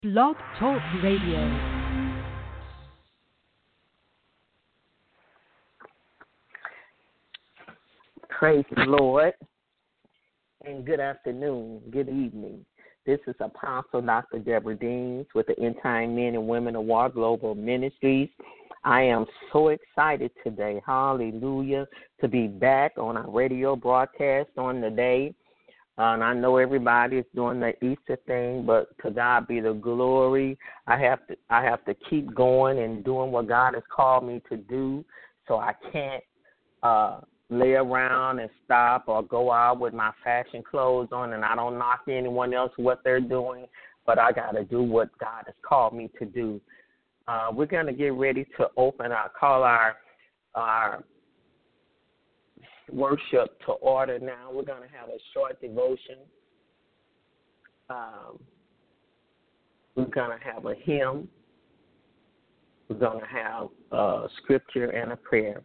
Blog Talk Radio. Praise the Lord, and good afternoon, good evening. This is Apostle Dr. Deborah Deans with the End Time Men and Women of War Global Ministries. I am so excited today, hallelujah, to be back on our radio broadcast on the day. And I know everybody is doing the Easter thing, but to God be the glory. I have to keep going and doing what God has called me to do, so I can't lay around and stop or go out with my fashion clothes on, and I don't knock anyone else what they're doing, but I got to do what God has called me to do. We're going to get ready to call our worship to order now. We're going to have a short devotion. We're going to have a hymn. We're going to have a scripture and a prayer.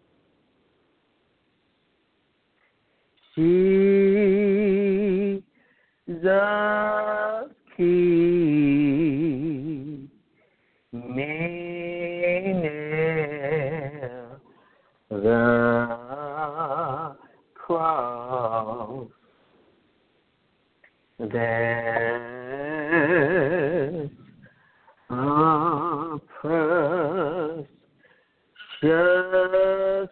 Jesus, keep me near the cross, there's a precious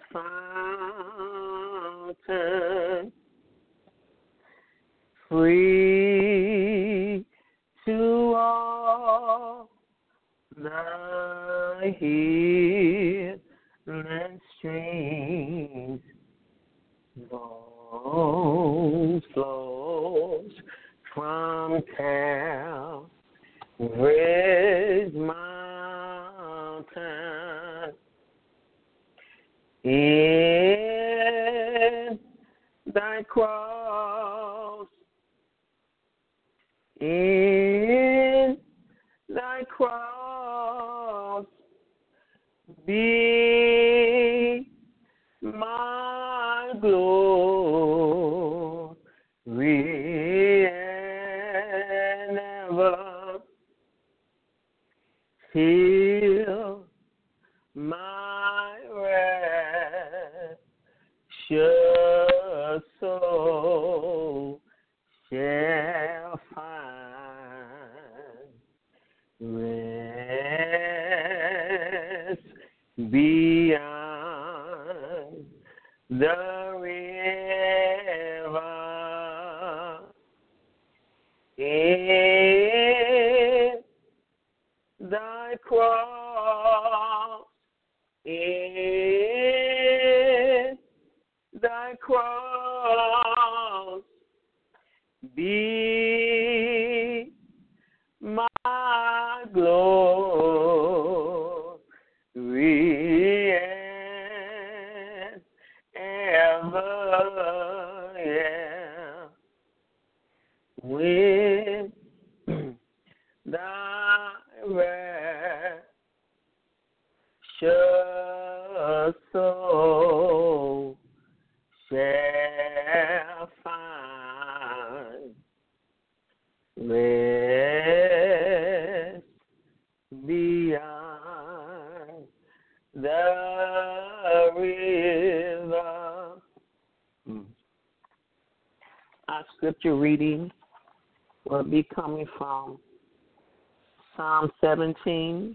fountain, free to all the healing streams, flows from Calvary's mountain. In thy cross, in thy cross, be my glory, and ever till my precious soul shall find rest beyond the river. In thy cross, in thy cross, be my glory, and ever, yeah, with thy precious soul shall find rest beyond the river. Our scripture reading will be coming from Psalm 17.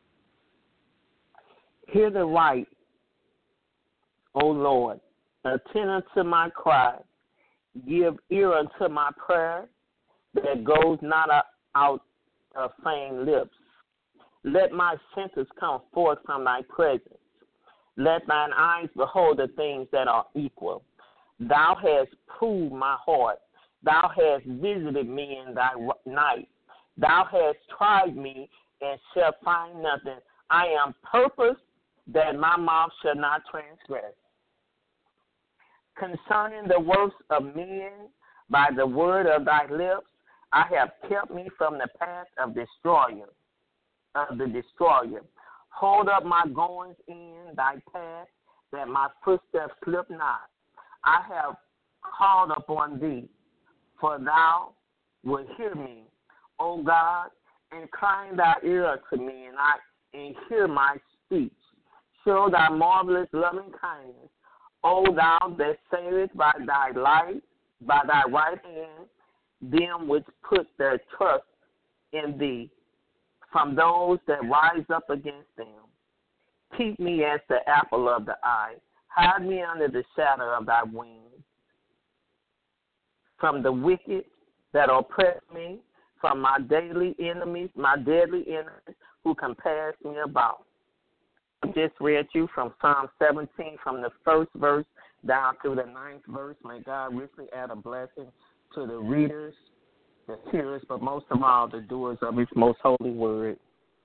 Hear the right, O Lord, attend unto my cry. Give ear unto my prayer that goes not out of faint lips. Let my sentence come forth from thy presence. Let thine eyes behold the things that are equal. Thou hast proved my heart. Thou hast visited me in thy night. Thou hast tried me and shalt find nothing. I am purposed that my mouth shall not transgress. Concerning the works of men, by the word of thy lips, I have kept me from the path of the destroyer. Hold up my goings in thy path, that my footsteps slip not. I have called upon thee, for thou wilt hear me, O God, Incline thy ear to me, and hear my speech. Show thy marvelous loving kindness, O thou that savest by thy right hand, them which put their trust in thee, from those that rise up against them. Keep me as the apple of the eye. Hide me under the shadow of thy wings. From the wicked that oppress me, from my deadly enemies who compass me about. I just read you from Psalm 17, from the first verse down to the 9th verse. May God richly add a blessing to the readers, the hearers, but most of all, the doers of his most holy word.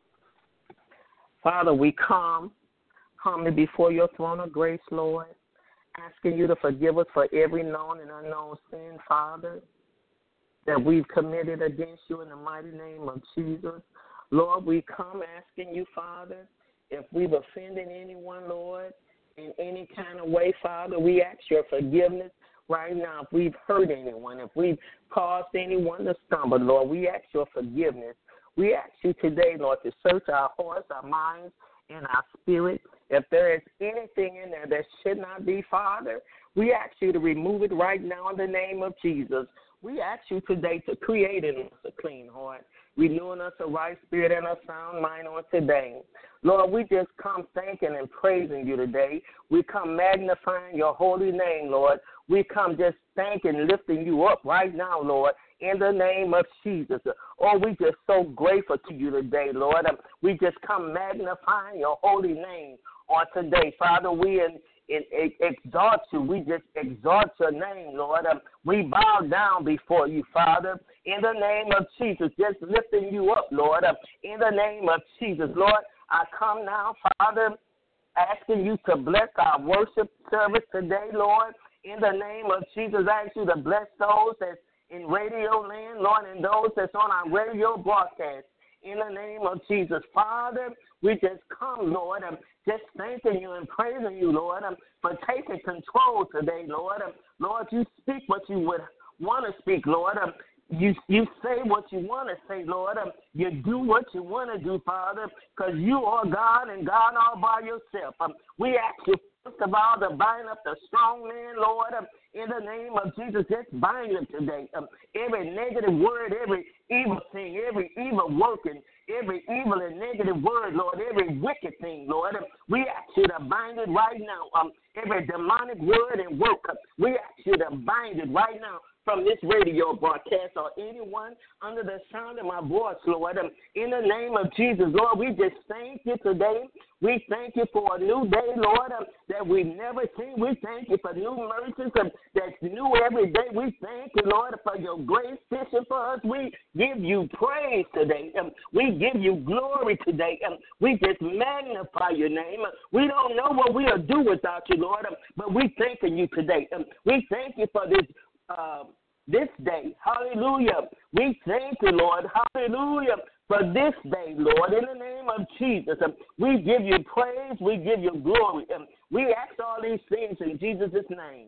Father, we come humbly before your throne of grace, Lord, asking you to forgive us for every known and unknown sin, Father, that we've committed against you in the mighty name of Jesus. Lord, we come asking you, Father, if we've offended anyone, Lord, in any kind of way, Father, we ask your forgiveness right now. If we've hurt anyone, if we've caused anyone to stumble, Lord, we ask your forgiveness. We ask you today, Lord, to search our hearts, our minds, and our spirit. If there is anything in there that should not be, Father, we ask you to remove it right now in the name of Jesus. We ask you today to create in us a clean heart, renewing us a right spirit and a sound mind on today. Lord, we just come thanking and praising you today. We come magnifying your holy name, Lord. We come just thanking, lifting you up right now, Lord, in the name of Jesus. Oh, we just so grateful to you today, Lord. We just come magnifying your holy name on today. Father, we exalt you. We just exalt your name, Lord. We bow down before you, Father, in the name of Jesus, just lifting you up, Lord, in the name of Jesus. Lord, I come now, Father, asking you to bless our worship service today, Lord, in the name of Jesus. I ask you to bless those that's in radio land, Lord, and those that's on our radio broadcast. In the name of Jesus, Father, we just come, Lord, just thanking you and praising you, Lord, for taking control today, Lord. Lord, you speak what you would want to speak, Lord. You say what you want to say, Lord. You do what you want to do, Father, because you are God and God all by yourself. We ask you, first of all, to bind up the strong man, Lord, in the name of Jesus. Just bind him today. Every negative word, every evil thing, every evil working, every evil and negative word, Lord, every wicked thing, Lord, we ask you to bind it right now. Every demonic word and work, we ask you to bind it right now from this radio broadcast or anyone under the sound of my voice, Lord. In the name of Jesus, Lord, we just thank you today. We thank you for a new day, Lord, that we've never seen. We thank you for new mercies that's new every day. We thank you, Lord, for your grace fishing for us. We give you praise today. We give you glory today. We just magnify your name. We don't know what we'll do without you, Lord, but we thanking you today. We thank you for this day. Hallelujah. We thank you, Lord. Hallelujah. For this day, Lord, in the name of Jesus, we give you praise. We give you glory. We ask all these things in Jesus' name.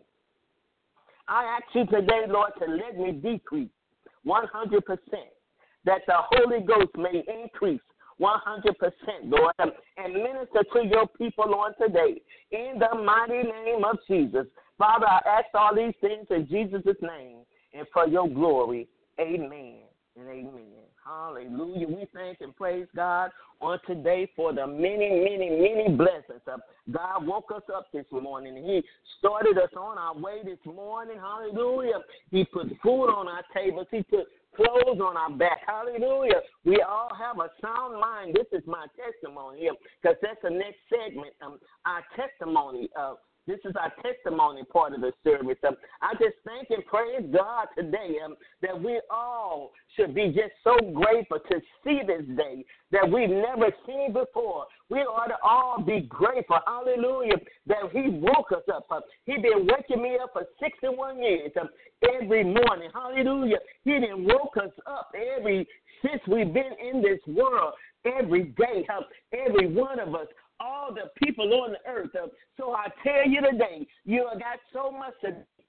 I ask you today, Lord, to let me decrease 100%, that the Holy Ghost may increase 100%, Lord, and minister to your people on today. In the mighty name of Jesus. Father, I ask all these things in Jesus' name and for your glory. Amen and amen. Hallelujah. We thank and praise God on today for the many, many, many blessings. God woke us up this morning. He started us on our way this morning. Hallelujah. He put food on our tables. He put clothes on our back. Hallelujah. We all have a sound mind. This is my testimony because that's the next segment. Our testimony. This is our testimony part of the service. I just thank and praise God today that we all should be just so grateful to see this day that we've never seen before. We ought to all be grateful, hallelujah, that he woke us up. He been waking me up for 61 years every morning, hallelujah. He done woke us up since we've been in this world every day, every one of us. All the people on the earth. So I tell you today, you got so much to be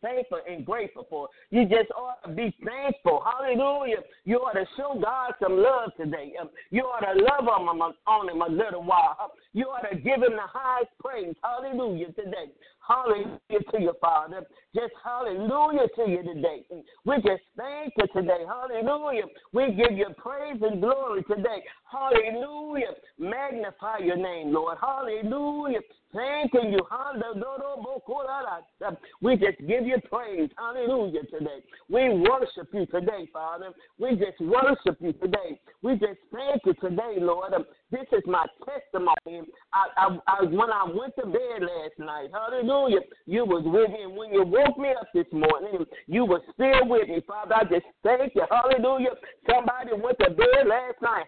thankful and grateful for. You just ought to be thankful. Hallelujah. You ought to show God some love today. You ought to love on him a little while. You ought to give him the highest praise. Hallelujah today. Hallelujah to you, Father. Just hallelujah to you today. We just thank you today. Hallelujah. We give you praise and glory today. Hallelujah. Magnify your name, Lord. Hallelujah. Thanking you. Hallelujah. We just give you praise. Hallelujah today. We worship you today, Father. We just worship you today. We just thank you today, Lord. This is my testimony. When I went to bed last night, hallelujah, you was with me. And when you woke me up this morning, you were still with me, Father. I just thank you. Hallelujah. Somebody went to bed last night,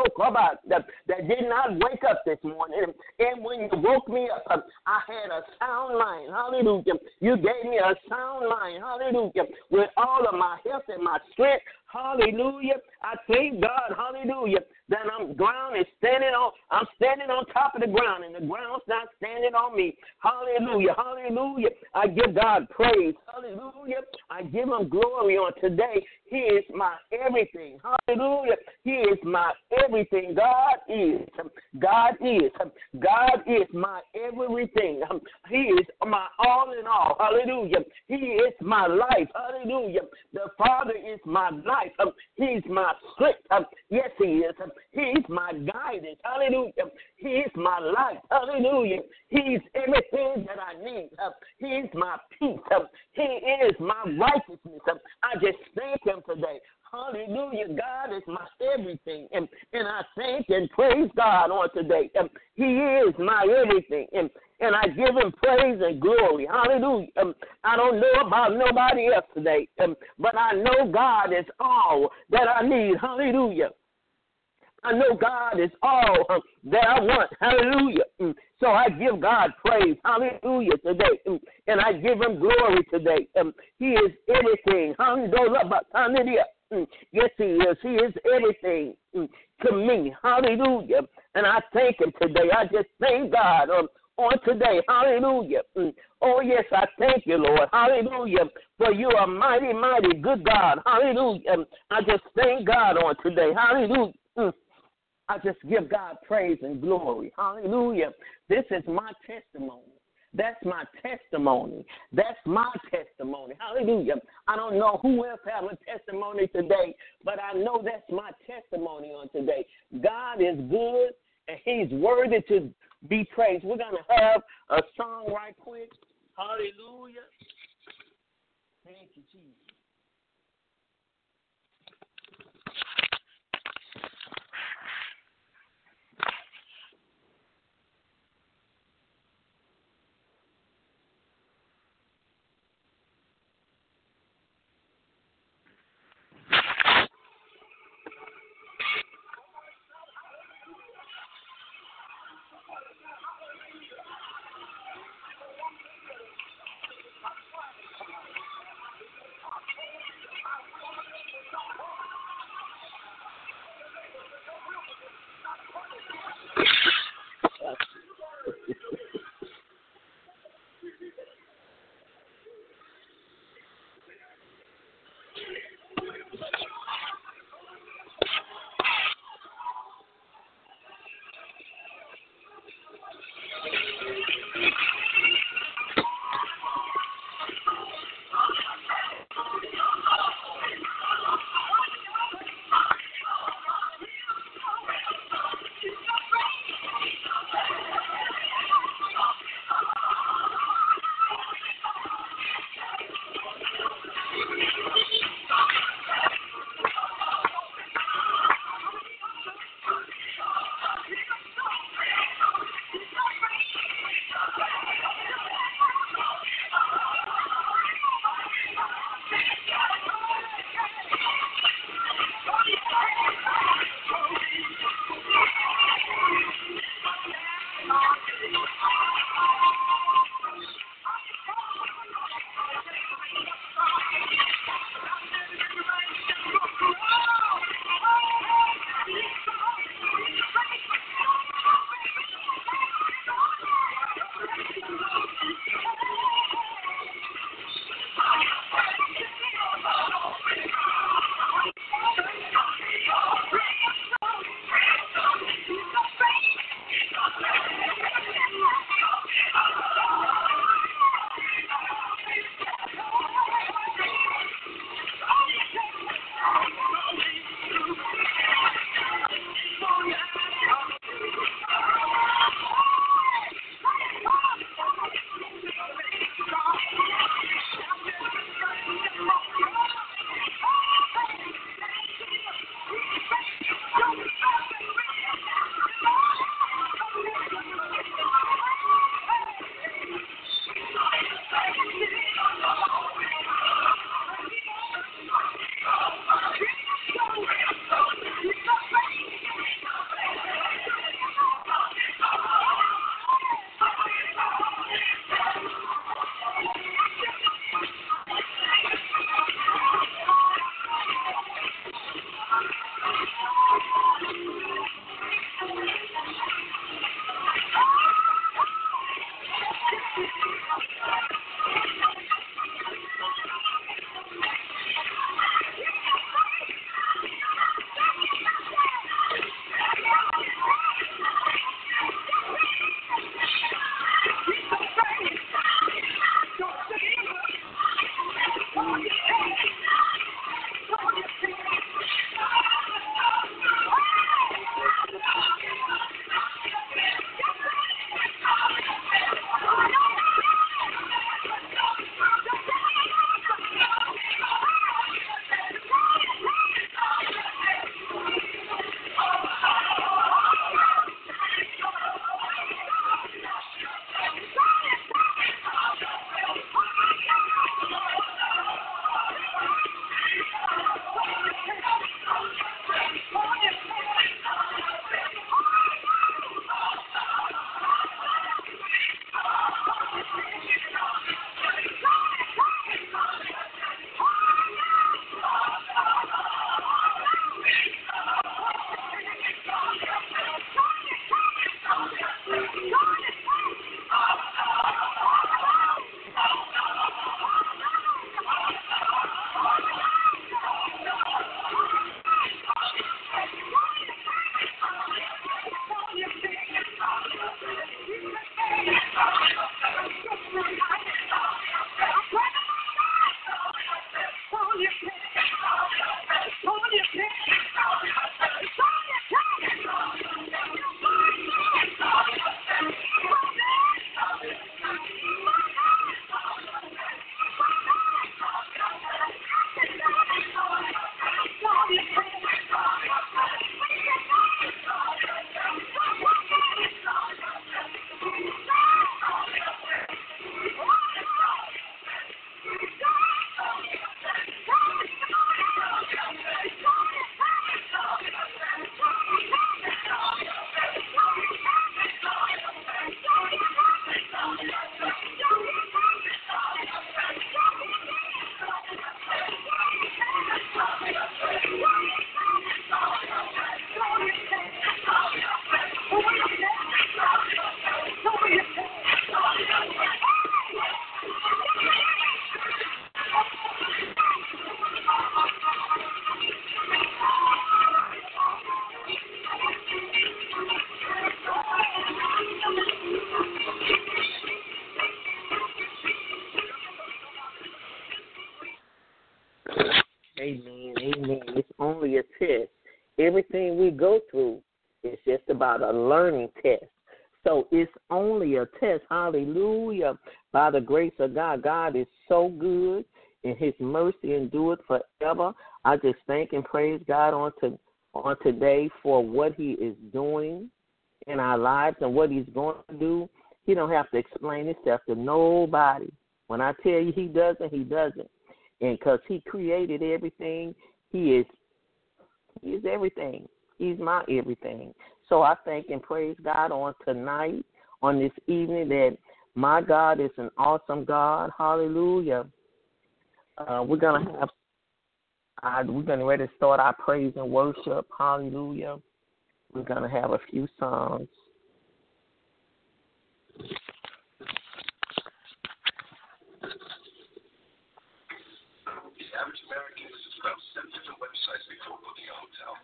that did not wake up this morning. And when you woke me up, I had a sound mind. Hallelujah. You gave me a sound mind. Hallelujah. With all of my health and my strength. Hallelujah. I thank God, hallelujah, that I'm standing on top of the ground, and the ground's not standing on me. Hallelujah. Hallelujah. I give God praise. Hallelujah. I give him glory on today. He is my everything. Hallelujah. He is my everything. God is. God is. God is my everything. He is my all in all. Hallelujah. He is my life. Hallelujah. The Father is my life. He's my strength. Yes, he is. He's my guidance. Hallelujah. He is my life. Hallelujah. He's everything that I need. He's my peace. He is my righteousness. I just thank him today. Hallelujah. God is my everything. And I thank and praise God on today. He is my everything. And I give him praise and glory. Hallelujah. I don't know about nobody else today, but I know God is all that I need. Hallelujah. I know God is all that I want. Hallelujah. So I give God praise. Hallelujah today. And I give him glory today. He is everything. Yes, he is. He is everything to me. Hallelujah. And I thank him today. I just thank God on today. Hallelujah. Oh, yes, I thank you, Lord. Hallelujah. For you are mighty, mighty good God. Hallelujah. I just thank God on today. Hallelujah. I just give God praise and glory. Hallelujah. This is my testimony. That's my testimony. That's my testimony. Hallelujah. I don't know who else has a testimony today, but I know that's my testimony on today. God is good, and he's worthy to be praised. We're going to have a song right quick. Hallelujah. Thank you, Jesus. Amen. Amen. It's only a test. Everything we go through is just about a learning test. So it's only a test. Hallelujah. By the grace of God, God is so good, and his mercy endureth forever. I just thank and praise God on today for what he is doing in our lives and what he's going to do. He don't have to explain himself to nobody. When I tell you he doesn't, he doesn't. And because he created everything, he is everything. He's my everything. So I thank and praise God on tonight, on this evening, that my God is an awesome God. Hallelujah. We're gonna ready to start our praise and worship. Hallelujah. We're gonna have a few songs. The average American visits about 7 different websites before booking a hotel.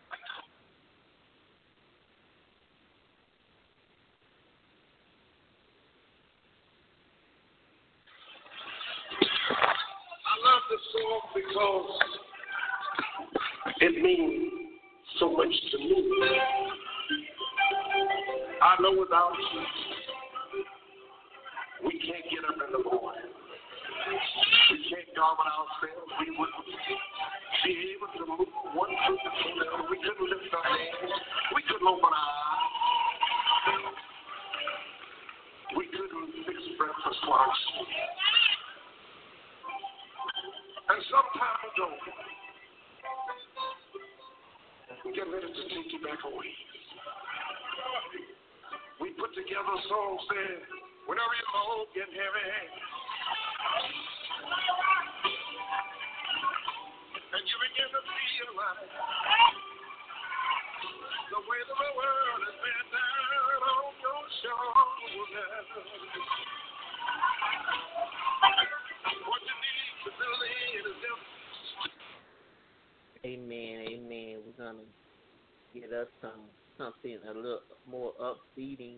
I love this song because it means so much to me. I know without you, we can't get up in the morning. We can't garment ourselves. We wouldn't be able to move one foot to the other. We couldn't lift our hands. We couldn't open our eyes. We couldn't fix breakfast for our children. And some time ago, we get ready to take you back away. We put together a song saying, whenever your load get heavy, and you begin to feel like the weight of the world has been down on your shoulders. What you need to believe is just. Amen. Amen. We're gonna get us something a little more upbeat.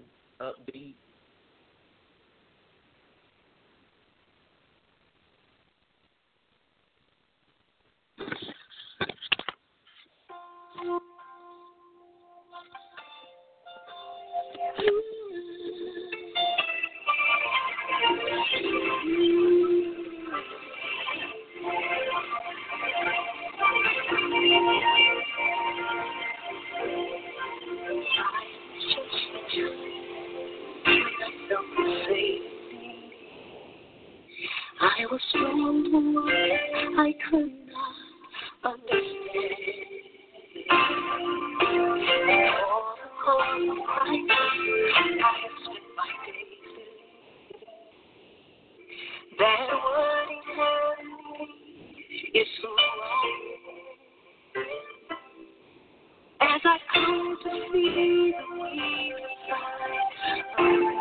I was strong to what I could not understand. All the cold nights I have spent my days in. That what he had is so wrong. As I come to see the weird side.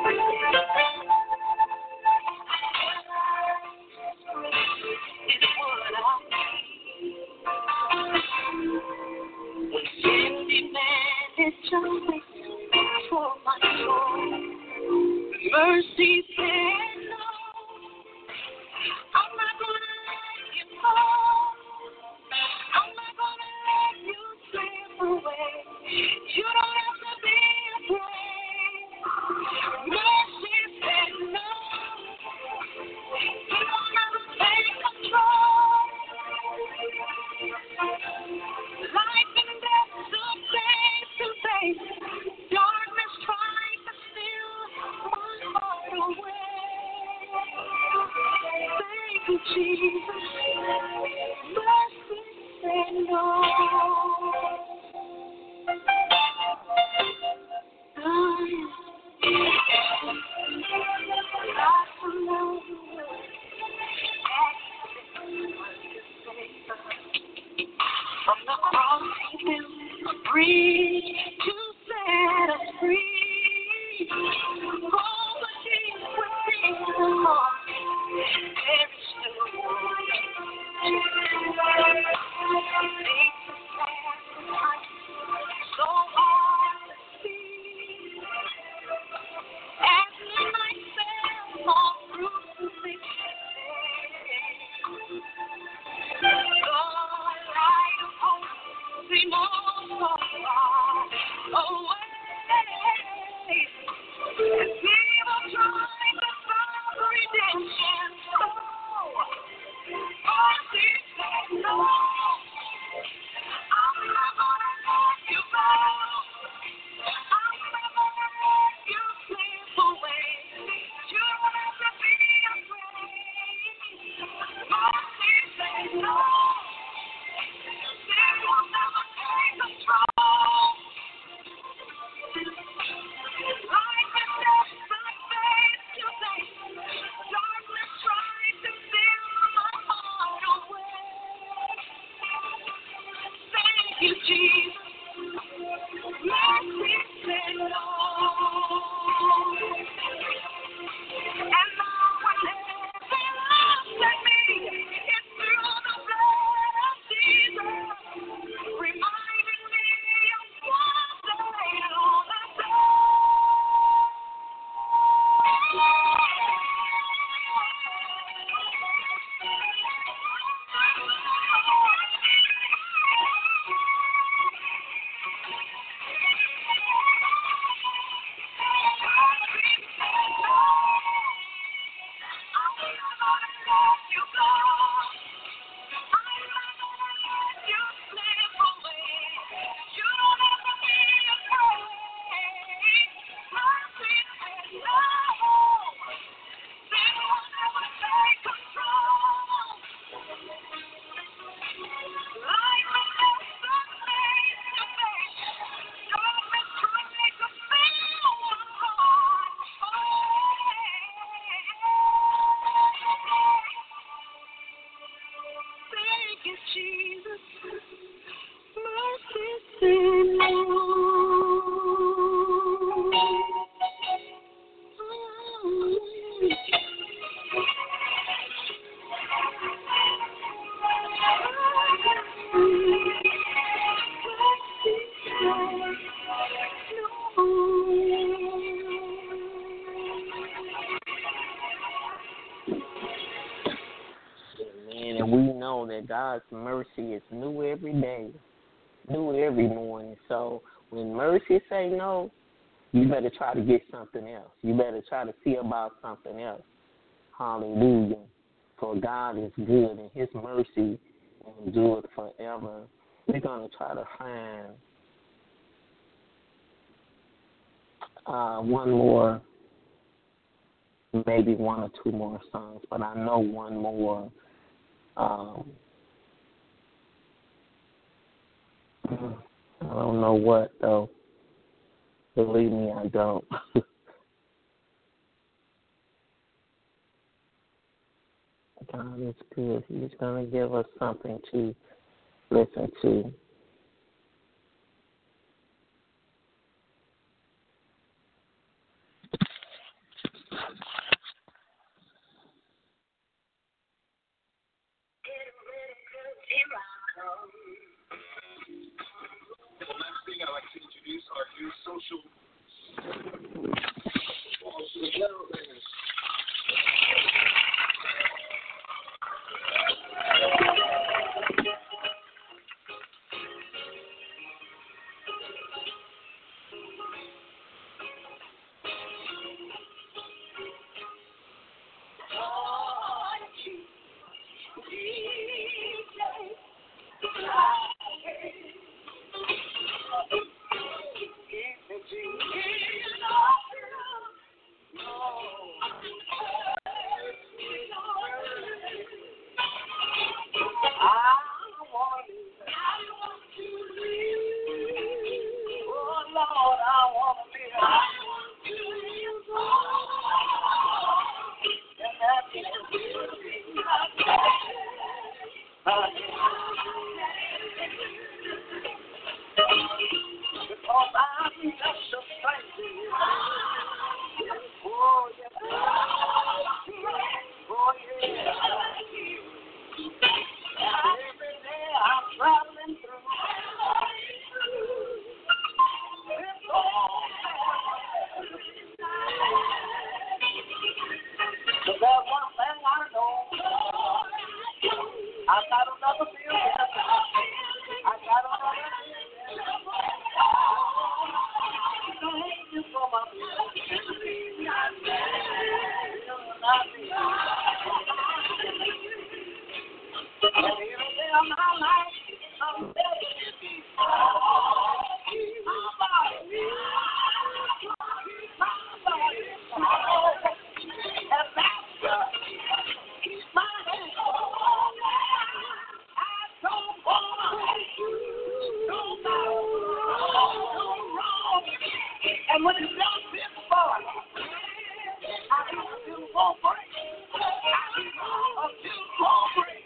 Justice for my soul. Mercy said no. I'm not gonna let you go. I'm not gonna let you slip away. You don't have to be afraid. Mercy said no. You don't have to take control. Life and death took place to face. Darkness trying to steal my heart away. Thank you, Jesus. Mercy said no. From the cross he built a bridge to set us free. Oh, but Jesus within the heart, there is still one. Makes the sacrifice so hard to see. As the night fell on crucifixion, And we know that God's mercy is new every day, new every morning. So when mercy say no, you better try to get something else. You better try to see about something else. Hallelujah. For God is good and his mercy endures forever. We're going to try to find one more, maybe one or two more songs, but I know one more. I don't know what, though. Believe me, I don't. God is good. He's going to give us something to listen to. Next thing I'd like to introduce our new social And when you've never been before, I need a few more breaks. I need a few more breaks.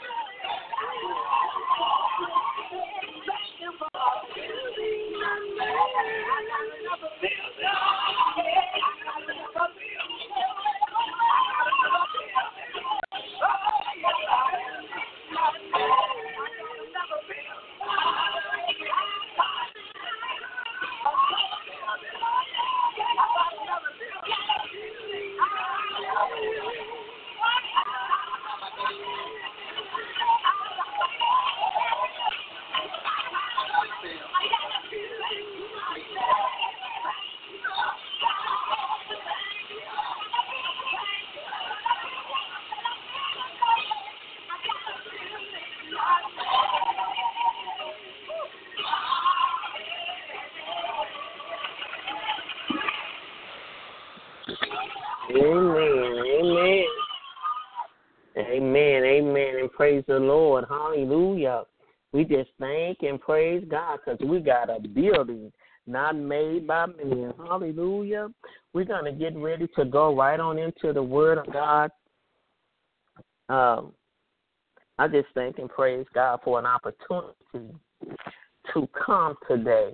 Thank you for building my life. I got another building. I got another building. I got another building. Oh, Amen, and praise the Lord. Hallelujah. We just thank and praise God because we got a building not made by men. Hallelujah. We're going to get ready to go right on into the Word of God. I just thank and praise God for an opportunity to come today.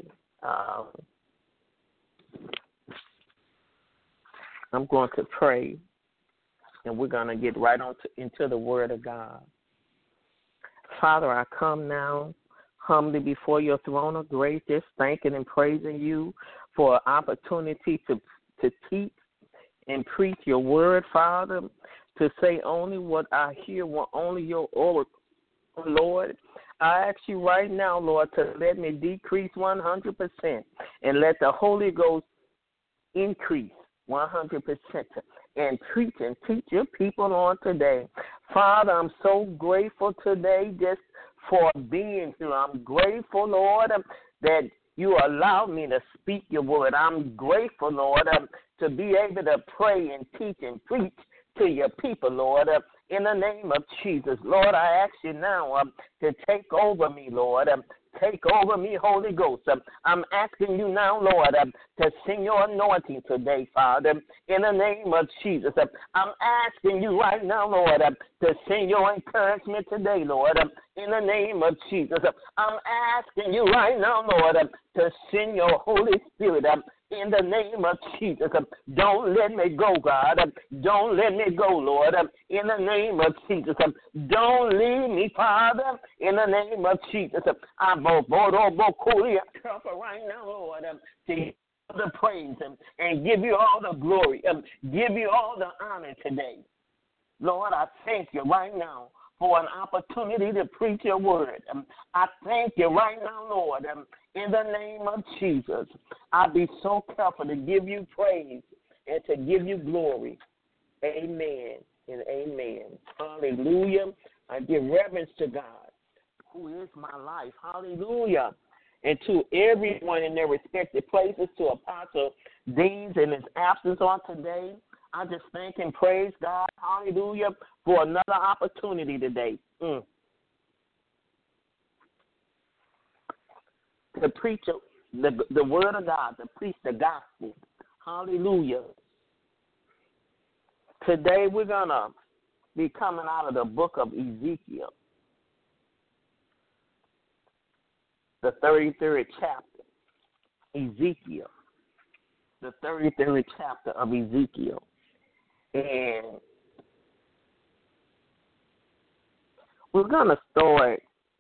I'm going to pray, and we're going to get right on into the Word of God. Father, I come now humbly before your throne of grace, just thanking and praising you for an opportunity to teach and preach your word, Father, to say only what I hear, what only your oracle, Lord. I ask you right now, Lord, to let me decrease 100% and let the Holy Ghost increase 100% and preach and teach your people on today. Father, I'm so grateful today just for being here. I'm grateful, Lord, that you allow me to speak your word. I'm grateful, Lord, to be able to pray and teach and preach to your people, Lord, in the name of Jesus. Lord, I ask you now to take over me, Lord. Take over me, Holy Ghost. I'm asking you now, Lord, to send your anointing today, Father, in the name of Jesus. I'm asking you right now, Lord, to send your encouragement today, Lord, in the name of Jesus. I'm asking you right now, Lord, to send your Holy Spirit in the name of Jesus. Don't let me go, God. Don't let me go, Lord, in the name of Jesus. Don't leave me, Father, in the name of Jesus. I'm right now, Lord, to give the praise and give you all the glory, give you all the honor today. Lord, I thank you right now for an opportunity to preach your word. I thank you right now, Lord, in the name of Jesus. I'll be so careful to give you praise and to give you glory. Amen and amen. Hallelujah. I give reverence to God, who is my life. Hallelujah. And to everyone in their respective places, to Apostle Deans in his absence on today, I just thank and praise God, hallelujah, for another opportunity today to preach the word of God, to preach the gospel. Hallelujah. Today we're going to be coming out of the book of Ezekiel, the 33rd chapter. Ezekiel, the 33rd chapter of Ezekiel. And we're going to start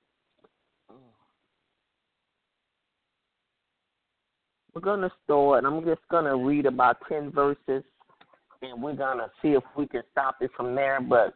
I'm just going to read about 10 verses, and we're going to see if we can stop it from there. But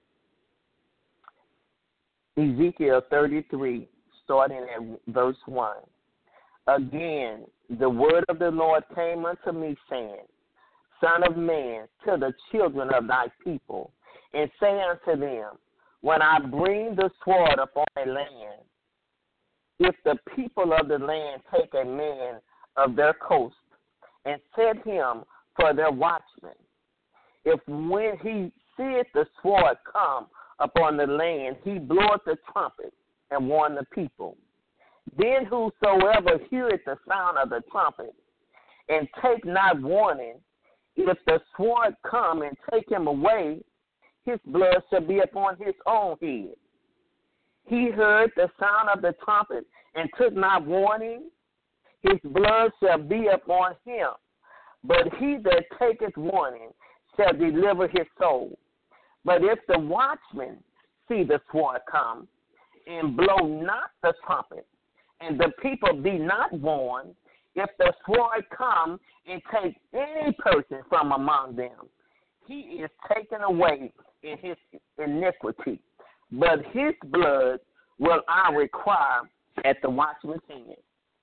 Ezekiel 33, starting at verse 1. Again, the word of the Lord came unto me, saying, Son of man, to the children of thy people, and say unto them, when I bring the sword upon a land, if the people of the land take a man of their coast and set him for their watchman, if when he seeth the sword come upon the land, he bloweth the trumpet and warn the people, then whosoever heareth the sound of the trumpet and take not warning, if the sword come and take him away, his blood shall be upon his own head. He heard the sound of the trumpet and took not warning, his blood shall be upon him. But he that taketh warning shall deliver his soul. But if the watchman see the sword come, and blow not the trumpet, and the people be not warned, if the sword come and take any person from among them, he is taken away in his iniquity. But his blood will I require at the watchman's hand.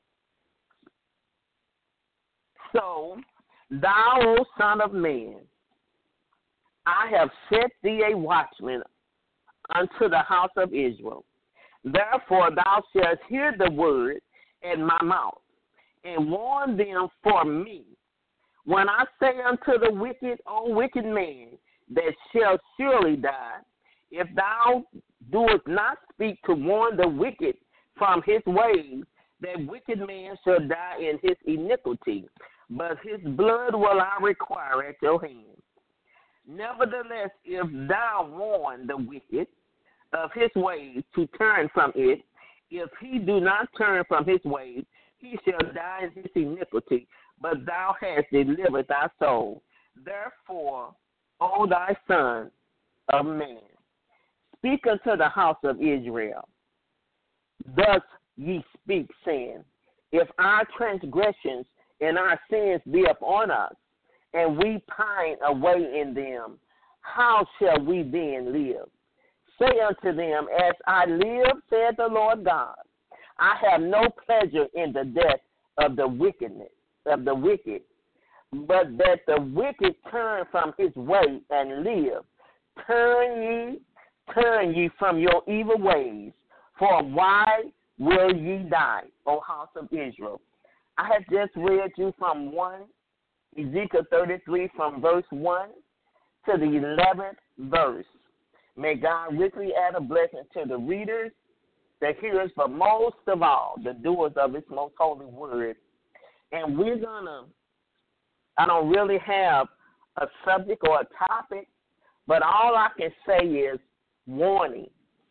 So, thou, O son of man, I have set thee a watchman unto the house of Israel. Therefore thou shalt hear the word in my mouth, and warn them for me. When I say unto the wicked, O wicked man, that shall surely die, if thou doest not speak to warn the wicked from his ways, that wicked man shall die in his iniquity, but his blood will I require at your hand. Nevertheless, if thou warn the wicked of his ways to turn from it, if he do not turn from his ways, he shall die in his iniquity, but thou hast delivered thy soul. Therefore, O thy son of man, speak unto the house of Israel. Thus ye speak, saying, if our transgressions and our sins be upon us, and we pine away in them, how shall we then live? Say unto them, as I live, saith the Lord God, I have no pleasure in the death of the wicked, but that the wicked turn from his way and live. Turn ye from your evil ways, for why will ye die, O house of Israel? I have just read you from Ezekiel 33 from verse 1 to the 11th verse. May God richly add a blessing to the readers, the hearers, but most of all, the doers of his most holy word. And I don't really have a subject or a topic, but all I can say is warning.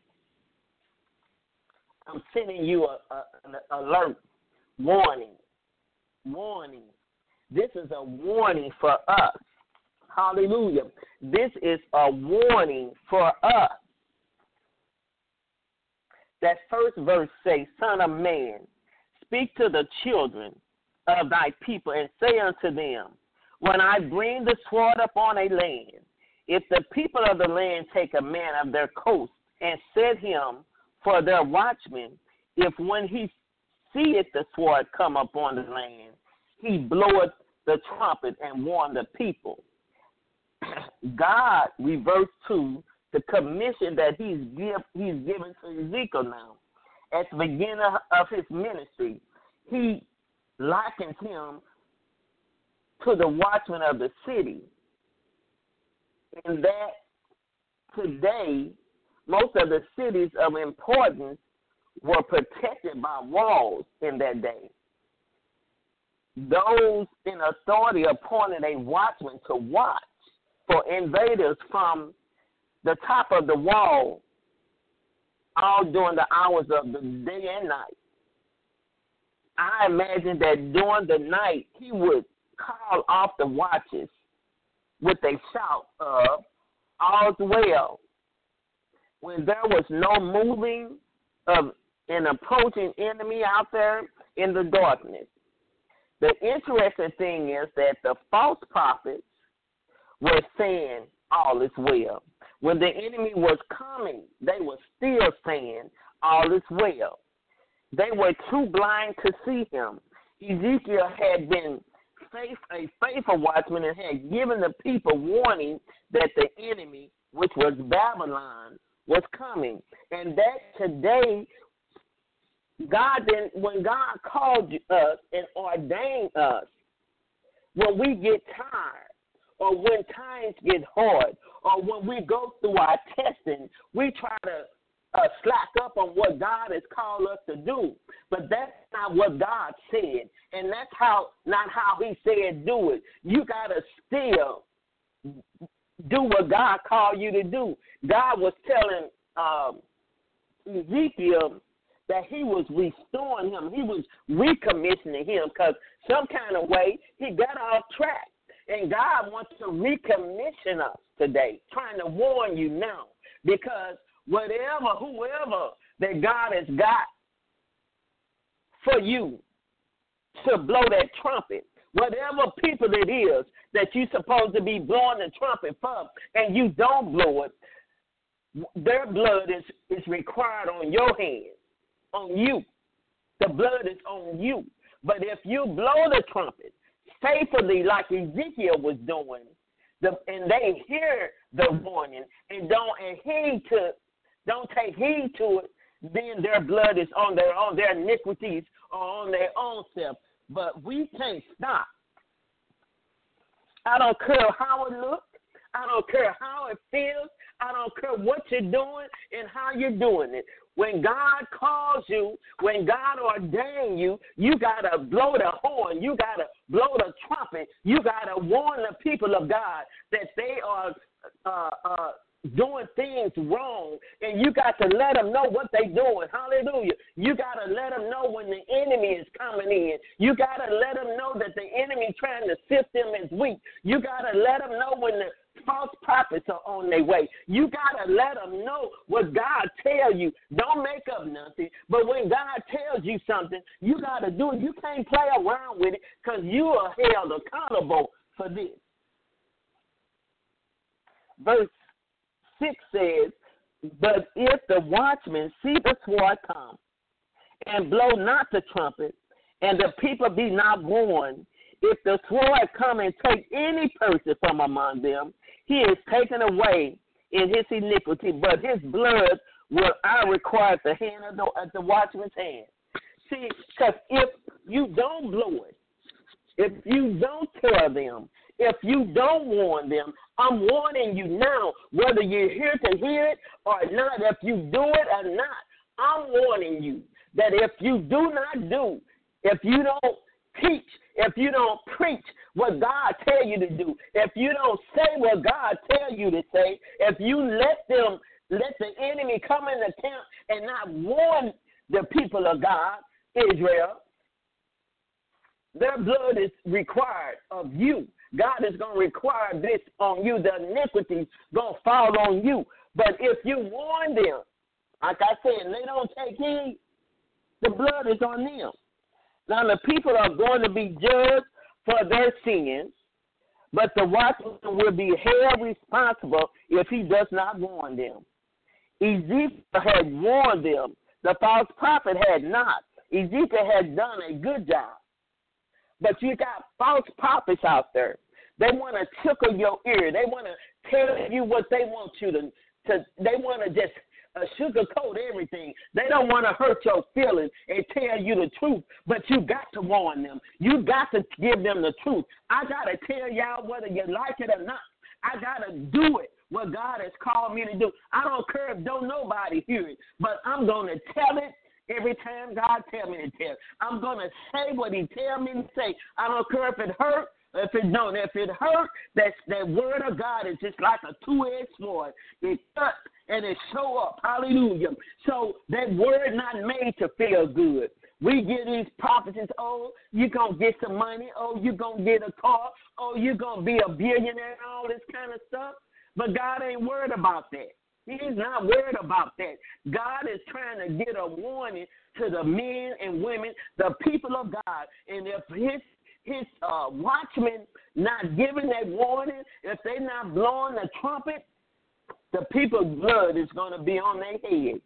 I'm sending you an alert, warning. This is a warning for us. Hallelujah. This is a warning for us. That first verse says, Son of man, speak to the children of thy people and say unto them, when I bring the sword upon a land, if the people of the land take a man of their coast and set him for their watchman, if when he seeth the sword come upon the land, he bloweth the trumpet and warn the people. God reverts to the commission that he's given to Ezekiel now. At the beginning of his ministry, he likens him to the watchman of the city. And that today, most of the cities of importance were protected by walls in that day. Those in authority appointed a watchman to watch for invaders from the top of the wall all during the hours of the day and night. I imagine that during the night he would call off the watches with a shout of, all's well, when there was no moving of an approaching enemy out there in the darkness. The interesting thing is that the false prophets were saying all is well. When the enemy was coming, they were still saying all is well. They were too blind to see him. Ezekiel had been a faithful watchman and had given the people warning that the enemy, which was Babylon, was coming. And that today, when God called us and ordained us, when we get tired, or when times get hard, or when we go through our testing, we try to slack up on what God has called us to do. But that's not what God said, and that's not how he said do it. You got to still do what God called you to do. God was telling Ezekiel that he was restoring him. He was recommissioning him because some kind of way he got off track. And God wants to recommission us today, trying to warn you now, because whoever that God has got for you to blow that trumpet, whatever people it is that you're supposed to be blowing the trumpet for, and you don't blow it, their blood is required on your hands, on you. The blood is on you. But if you blow the trumpet faithfully like Ezekiel was doing, and they hear the warning and don't take heed to it, then their blood is on their iniquities or on their own self. But we can't stop. I don't care how it looks. I don't care how it feels. I don't care what you're doing and how you're doing it. When God calls you, when God ordained you, you got to blow the horn. You got to blow the trumpet. You got to warn the people of God that they are doing things wrong, and you got to let them know what they're doing. Hallelujah. You got to let them know when the enemy is coming in. You got to let them know that the enemy trying to sift them is weak. You got to let them know when the false prophets are on their way. You got to let them know what God tells you. Don't make up nothing. But when God tells you something, you got to do it. You can't play around with it because you are held accountable for this. Verse 6 says, but if the watchman see the sword come and blow not the trumpet, and the people be not warned, if the sword come and take any person from among them, he is taken away in his iniquity, but his blood will I require at the hand of the watchman's hand. See, because if you don't blow it, if you don't tell them, if you don't warn them, I'm warning you now, whether you're here to hear it or not, if you do it or not, I'm warning you that if you do not do, if you don't teach, if you don't preach what God tell you to do, if you don't say what God tell you to say, if you let the enemy come in the camp and not warn the people of God, Israel, their blood is required of you. God is going to require this on you. The iniquity is going to fall on you. But if you warn them, like I said, they don't take heed, the blood is on them. Now, the people are going to be judged for their sins, but the watchman will be held responsible if he does not warn them. Ezekiel had warned them. The false prophet had not. Ezekiel had done a good job. But you got false prophets out there. They want to tickle your ear. They want to tell you what they want you to they want to just sugarcoat everything. They don't want to hurt your feelings and tell you the truth, but you got to warn them. You got to give them the truth. I got to tell y'all whether you like it or not. I got to do it, what God has called me to do. I don't care if don't nobody hear it, but I'm going to tell it every time God tell me to tell it. I'm going to say what he tell me to say. I don't care if it hurt. If it don't, if it hurt, that word of God is just like a two-edged sword. It cuts and it show up. Hallelujah. So that word not made to feel good. We get these prophecies, oh, you're going to get some money. Oh, you're going to get a car. Oh, you're going to be a billionaire and all this kind of stuff. But God ain't worried about that. He's not worried about that. God is trying to get a warning to the men and women, the people of God. And if his watchmen not giving that warning, if they're not blowing the trumpet, the people's blood is going to be on their head.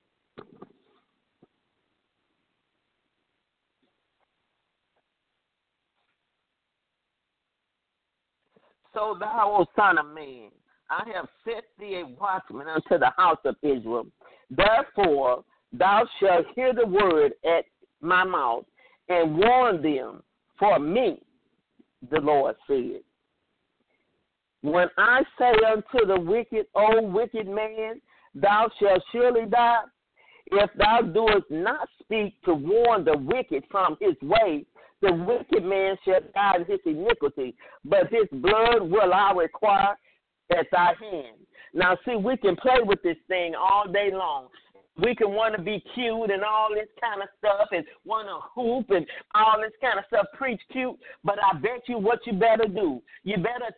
So thou, O son of man, I have set thee a watchman unto the house of Israel. Therefore thou shalt hear the word at my mouth and warn them for me, the Lord said. When I say unto the wicked, O wicked man, thou shalt surely die. If thou doest not speak to warn the wicked from his way, the wicked man shall die in his iniquity, but his blood will I require at thy hand. Now, see, we can play with this thing all day long. We can want to be cute and all this kind of stuff and want to hoop and all this kind of stuff, preach cute, but I bet you what you better do. You better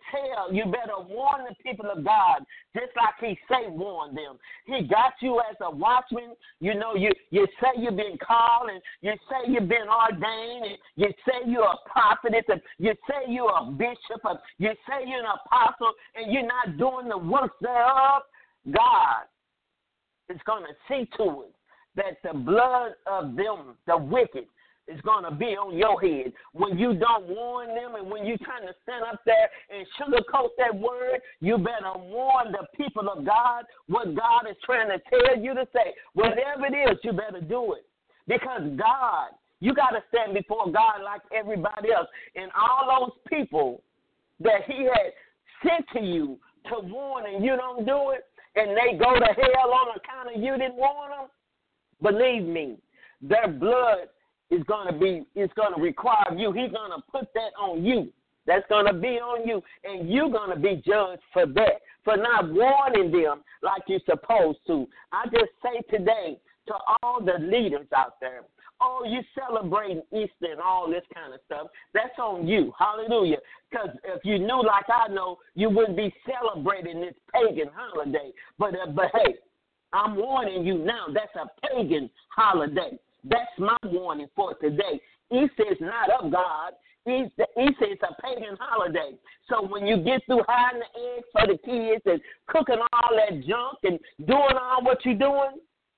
warn the people of God just like he say warn them. He got you as a watchman. You know, you say you've been called and you say you've been ordained and you say you're a prophet and you say you're a bishop and you say you're an apostle and you're not doing the works thereof. God is going to see to it that the blood of them, the wicked, is going to be on your head. When you don't warn them and when you're trying to stand up there and sugarcoat that word, you better warn the people of God what God is trying to tell you to say. Whatever it is, you better do it. Because God, you got to stand before God like everybody else. And all those people that he had sent to you to warn and you don't do it, and they go to hell on account of you didn't warn them, believe me, their blood is going to require you. He's going to put that on you. That's going to be on you, and you're going to be judged for that, for not warning them like you're supposed to. I just say today to all the leaders out there, oh, you celebrating Easter and all this kind of stuff, that's on you. Hallelujah. Because if you knew like I know, you wouldn't be celebrating this pagan holiday. But hey, I'm warning you now, that's a pagan holiday. That's my warning for today. Easter is not of God. Easter is a pagan holiday. So when you get through hiding the eggs for the kids and cooking all that junk and doing all what you're doing,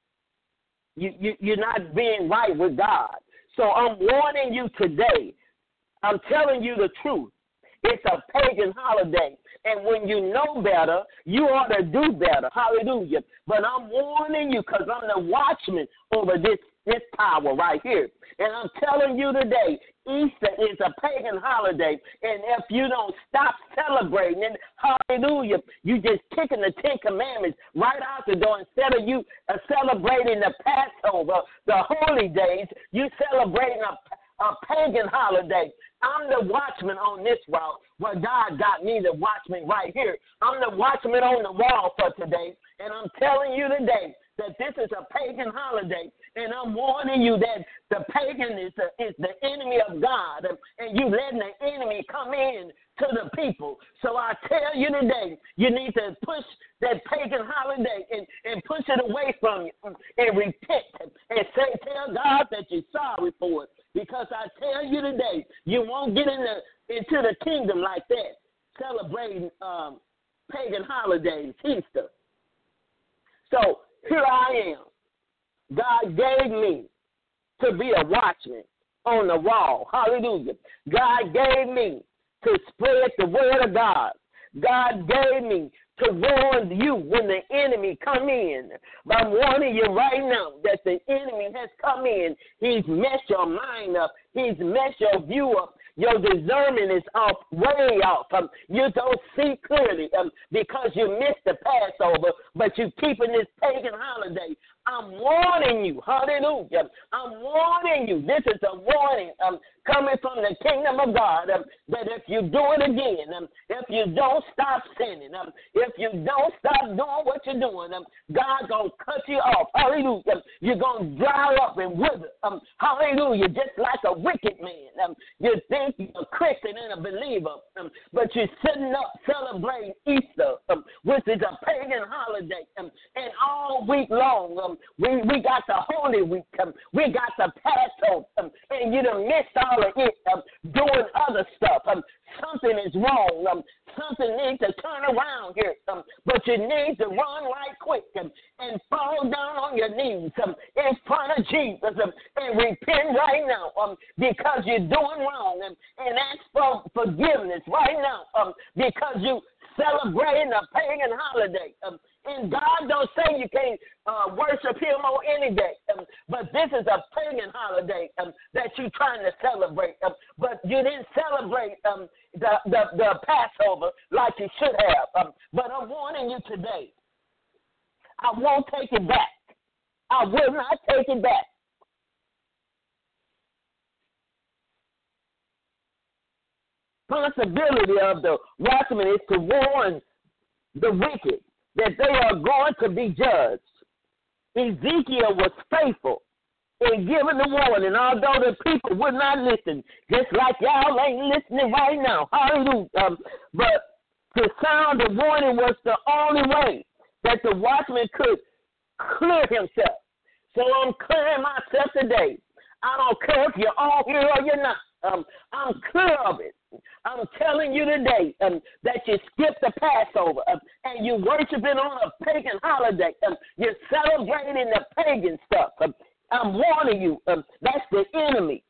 you're not being right with God. So I'm warning you today. I'm telling you the truth. It's a pagan holiday. And when you know better, you ought to do better. Hallelujah. But I'm warning you because I'm the watchman over this power right here. And I'm telling you today, Easter is a pagan holiday. And if you don't stop celebrating it, hallelujah, you just kicking the Ten Commandments right out the door. Instead of you celebrating the Passover, the holy days, you celebrating a pagan holiday. I'm the watchman on this route where God got me the watchman right here. I'm the watchman on the wall for today. And I'm telling you today that this is a pagan holiday. And I'm warning you that the pagan is the enemy of God. And you letting the enemy come in to the people. So I tell you today, you need to push that pagan holiday and push it away from you and repent and tell God that you're sorry for it. Because I tell you today, you won't get into the kingdom like that, celebrating pagan holidays, Easter. So here I am. God gave me to be a watchman on the wall. Hallelujah. God gave me to spread the word of God. God gave me to warn you when the enemy come in. But I'm warning you right now that the enemy has come in. He's messed your mind up. He's messed your view up. Your discernment is off, way off. You don't see clearly because you missed the Passover, but you're keeping this pagan holiday. I'm warning you. Hallelujah. I'm warning you. This is a warning coming from the kingdom of God that if you do it again, if you don't stop sinning, if you don't stop doing what you're doing, God's going to cut you off. Hallelujah. You're going to dry up and wither. Hallelujah. Just like a wicked man. You think you're a Christian and a believer, but you're sitting up celebrating Easter, which is a pagan holiday. And all week long, we got the Holy Week. We got the Passover. And you done missed all of it doing other stuff. Something is wrong. Something needs to turn around here. But you need to run right quick and fall down on your knees in front of Jesus and repent right now because you're doing wrong and ask for forgiveness right now because you celebrating a pagan holiday. And God don't say you can't worship him on any day. But this is a pagan holiday that you're trying to celebrate. But you didn't celebrate the Passover like you should have. But I'm warning you today. I won't take it back. I will not take it back. Responsibility of the watchman is to warn the wicked that they are going to be judged. Ezekiel was faithful in giving the warning, although the people would not listen, just like y'all ain't listening right now. Hallelujah. But to sound the warning was the only way that the watchman could clear himself. So I'm clearing myself today. I don't care if you're on here or you're not. I'm clear of it. I'm telling you today that you skipped the Passover and you're worshiping on a pagan holiday. You're celebrating the pagan stuff. I'm warning you. That's the enemy.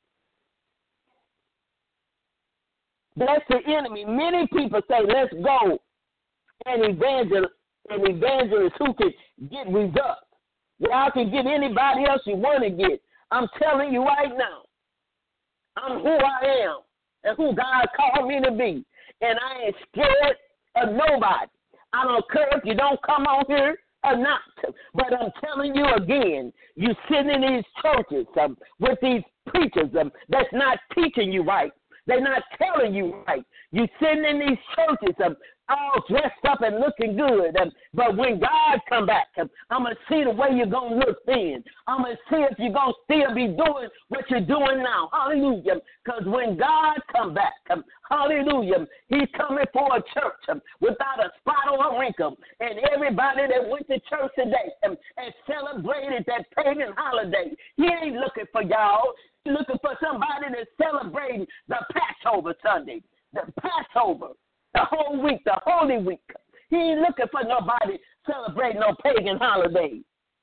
That's the enemy. Many people say, let's go and evangelists who can get results. Y'all can get anybody else you want to get. I'm telling you right now, I'm who I am and who God called me to be. And I ain't scared of nobody. I don't care if you don't come on here or not. But I'm telling you again, you sitting in these churches with these preachers that's not teaching you right. They're not telling you right. You sitting in these churches all dressed up and looking good. But when God come back, I'm going to see the way you're going to look then. I'm going to see if you're going to still be doing what you're doing now. Hallelujah. Because when God come back, hallelujah, he's coming for a church without a spot or a wrinkle. And everybody that went to church today and celebrated that pagan holiday, he ain't looking for y'all. He's looking for somebody that's celebrating the Passover Sunday, the Passover, the whole week, the Holy Week. He ain't looking for nobody celebrating no pagan holiday.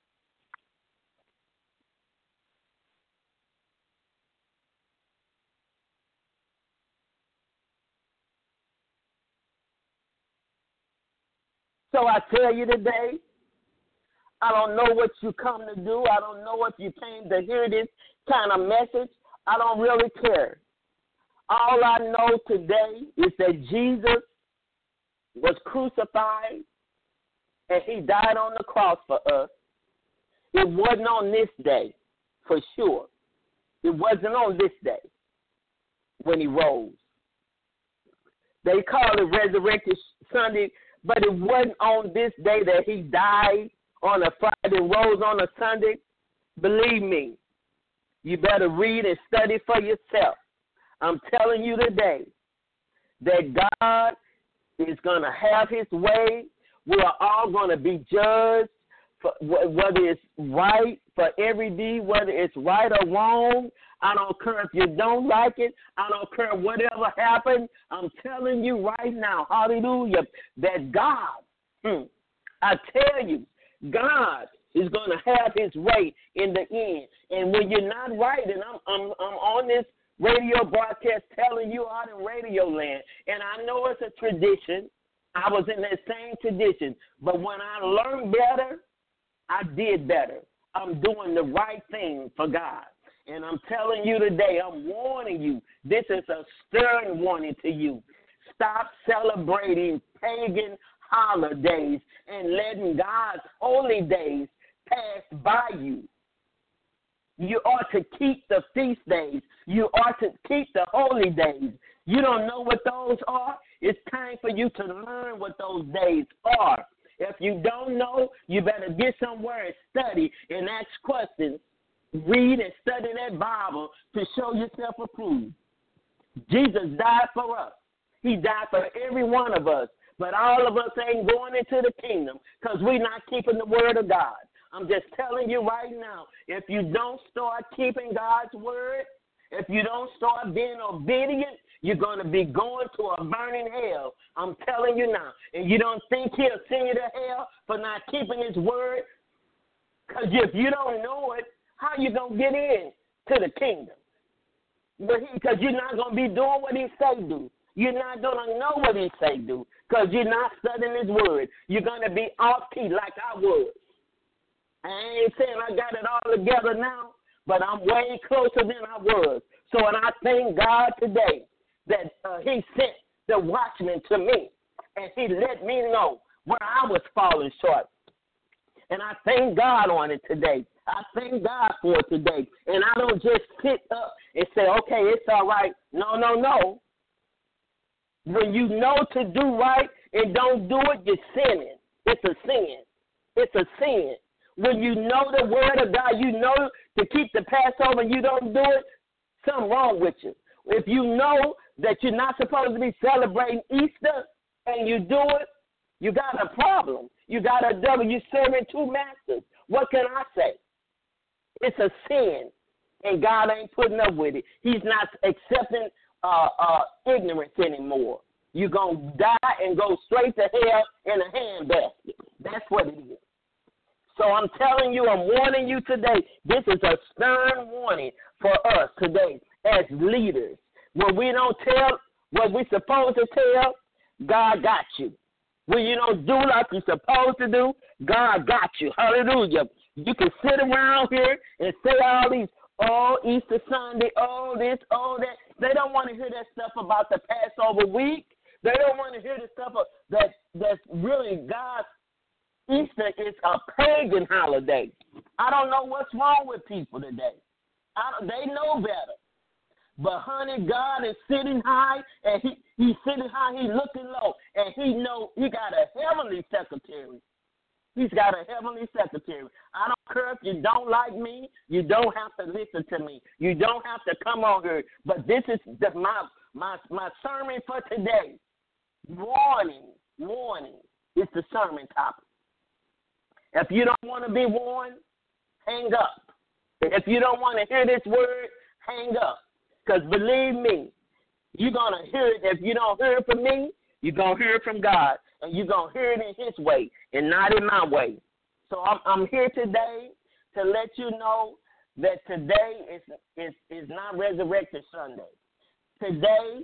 So I tell you today, I don't know what you come to do. I don't know if you came to hear this kind of message. I don't really care. All I know today is that Jesus was crucified and he died on the cross for us. It wasn't on this day, for sure. It wasn't on this day when he rose. They call it Resurrection Sunday, but it wasn't on this day that he died on a Friday and rose on a Sunday. Believe me, you better read and study for yourself. I'm telling you today that God is going to have his way. We are all going to be judged for whether it's right for every deed, whether it's right or wrong. I don't care if you don't like it. I don't care whatever happened. I'm telling you right now, hallelujah, that God, I tell you, God is going to have his way in the end. And when you're not right, and I'm on this radio broadcast telling you out in Radio Land, and I know it's a tradition. I was in that same tradition. But when I learned better, I did better. I'm doing the right thing for God. And I'm telling you today, I'm warning you, this is a stern warning to you. Stop celebrating pagan holidays and letting God's holy days pass by you. You ought to keep the feast days. You ought to keep the holy days. You don't know what those are? It's time for you to learn what those days are. If you don't know, you better get somewhere and study and ask questions. Read and study that Bible to show yourself approved. Jesus died for us. He died for every one of us. But all of us ain't going into the kingdom because we're not keeping the word of God. I'm just telling you right now, if you don't start keeping God's word, if you don't start being obedient, you're going to be going to a burning hell. I'm telling you now. And you don't think he'll send you to hell for not keeping his word? Because if you don't know it, how you going to get in to the kingdom? Because you're not going to be doing what he say do. You're not going to know what he say do because you're not studying his word. You're going to be off key like I was. I ain't saying I got it all together now, but I'm way closer than I was. So, and I thank God today that he sent the watchman to me, and he let me know where I was falling short. And I thank God on it today. I thank God for it today. And I don't just sit up and say, okay, it's all right. No, no, no. When you know to do right and don't do it, you're sinning. It's a sin. It's a sin. When you know the word of God, you know to keep the Passover and you don't do it, something wrong with you. If you know that you're not supposed to be celebrating Easter and you do it, you got a problem. You got a devil. You're serving two masters. What can I say? It's a sin, and God ain't putting up with it. He's not accepting ignorance anymore. You're going to die and go straight to hell in a handbasket. That's what it is. So I'm telling you, I'm warning you today. This is a stern warning for us today as leaders. When we don't tell what we're supposed to tell, God got you. When you don't do like you're supposed to do, God got you. Hallelujah. You can sit around here and say all these, oh, Easter Sunday, oh, this, oh, that. They don't want to hear that stuff about the Passover week. They don't want to hear the stuff that's really God's. Easter is a pagan holiday. I don't know what's wrong with people today. They know better. But, honey, God is sitting high, and he's sitting high, he's looking low, and he know he got a heavenly secretary. He's got a heavenly secretary. I don't care if you don't like me. You don't have to listen to me. You don't have to come on here. But this is my sermon for today. Warning. It's the sermon topic. If you don't want to be warned, hang up. If you don't want to hear this word, hang up. Because believe me, you're going to hear it. If you don't hear it from me, you're going to hear it from God. And you're going to hear it in his way and not in my way. So I'm here today to let you know that today is not Resurrection Sunday. Today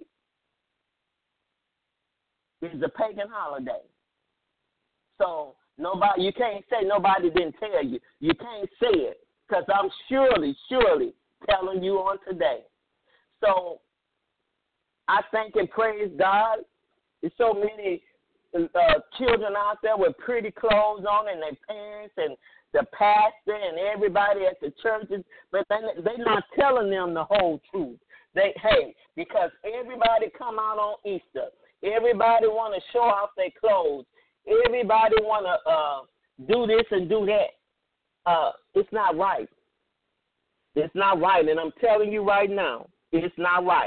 is a pagan holiday. So you can't say nobody didn't tell you. You can't say it because I'm surely telling you on today. So I thank and praise God. There's so many children out there with pretty clothes on and their parents and the pastor and everybody at the churches, but they're not telling them the whole truth. Because everybody come out on Easter. Everybody want to show off their clothes. Everybody want to do this and do that. It's not right. It's not right, and I'm telling you right now, it's not right.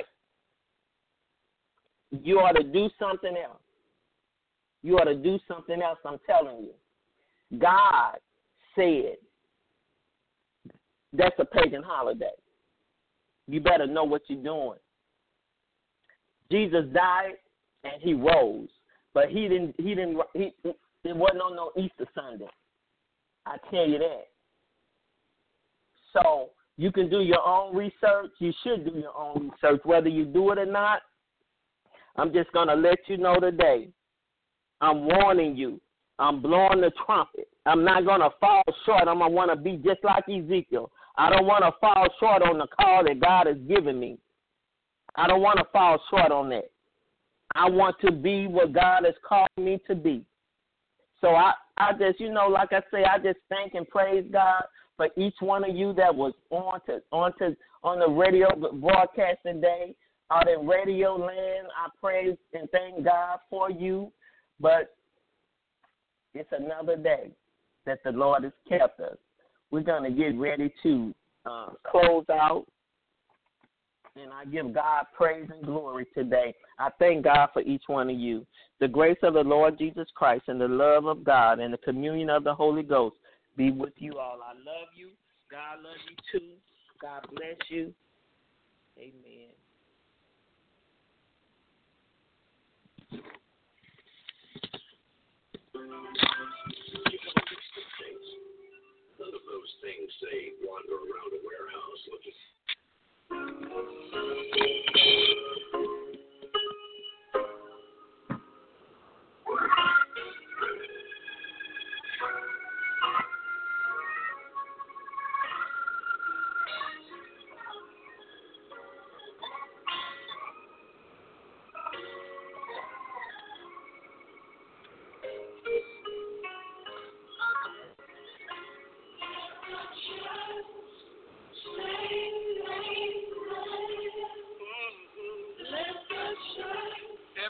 You ought to do something else. You ought to do something else, I'm telling you. God said that's a pagan holiday. You better know what you're doing. Jesus died and he rose, but it wasn't on no Easter Sunday. I tell you that. So you can do your own research. You should do your own research, whether you do it or not. I'm just going to let you know today. I'm warning you. I'm blowing the trumpet. I'm not going to fall short. I'm going to want to be just like Ezekiel. I don't want to fall short on the call that God has given me. I don't want to fall short on that. I want to be what God has called me to be. So I just, like I say, I just thank and praise God for each one of you that was on the radio broadcast today, out in radio land. I praise and thank God for you. But it's another day that the Lord has kept us. We're going to get ready to close out. And I give God praise and glory today. I thank God for each one of you. The grace of the Lord Jesus Christ and the love of God and the communion of the Holy Ghost be with you all. I love you. God loves you too. God bless you. Amen. None of those things say wander around a warehouse looking.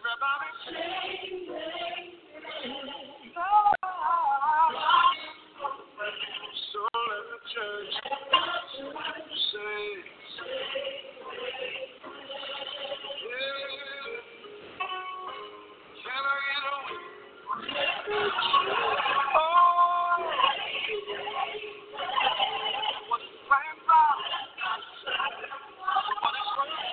So let the church say, can I get a oh, what is planned by? What is going to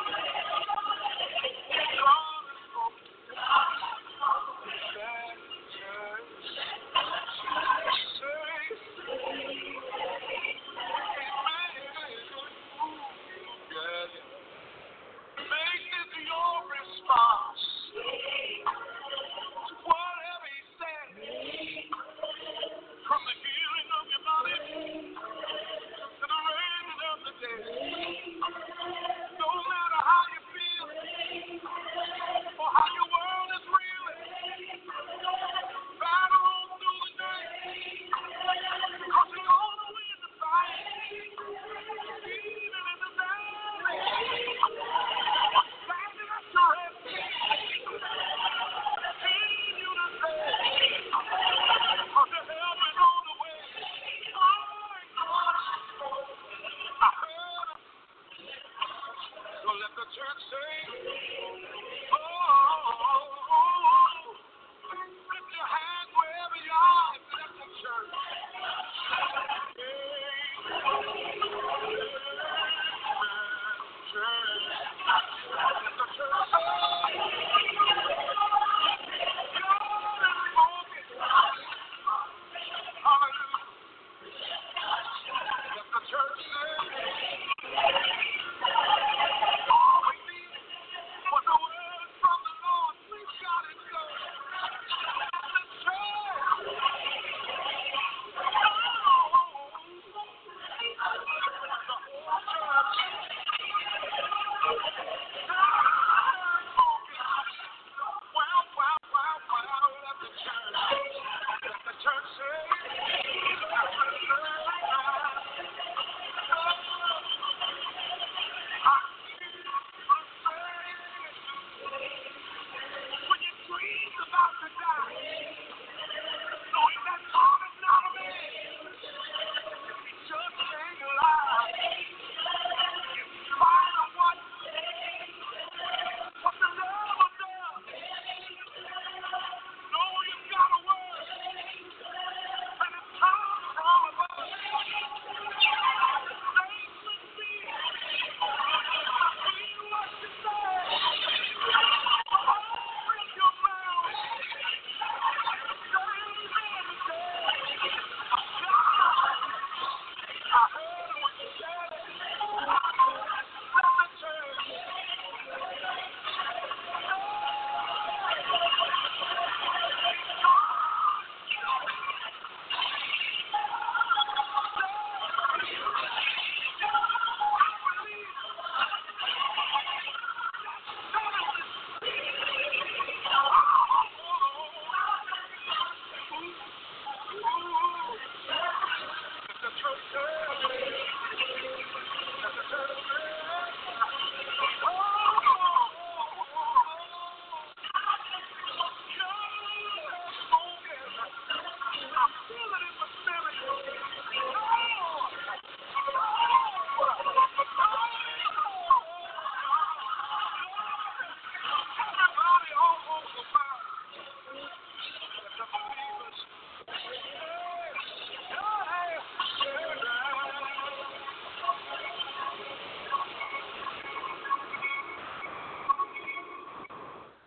make this your response to whatever he said, from the healing of your body to the raising of the dead. No matter how you feel or how your world is reeling, battle on through the day, because you're gonna win the fight, even in the valley. Standing up to it, seeing you to say, because the help is on the way. I heard him. So let the church say, oh, lift your hand wherever you are and let the church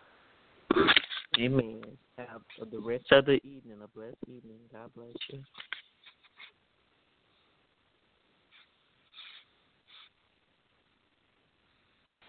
Amen. Have the rest of the evening, a blessed evening. God bless you.